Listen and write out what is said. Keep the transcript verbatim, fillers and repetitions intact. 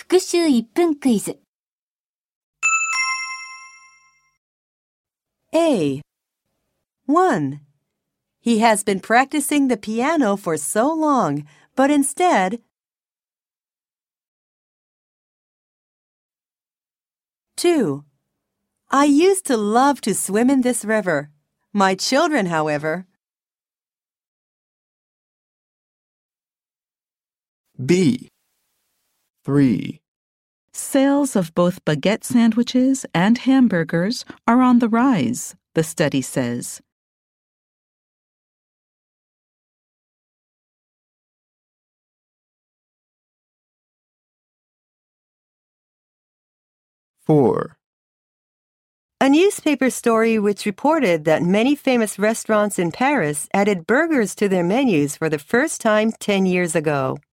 復習いっぷんクイズ。 A. one. He has been practicing the piano for so long, but instead two. I used to love to swim in this river. My children, however. B. three. Sales of both baguette sandwiches and hamburgers are on the rise, the study says. four. A newspaper story which reported that many famous restaurants in Paris added burgers to their menus for the first time ten years ago.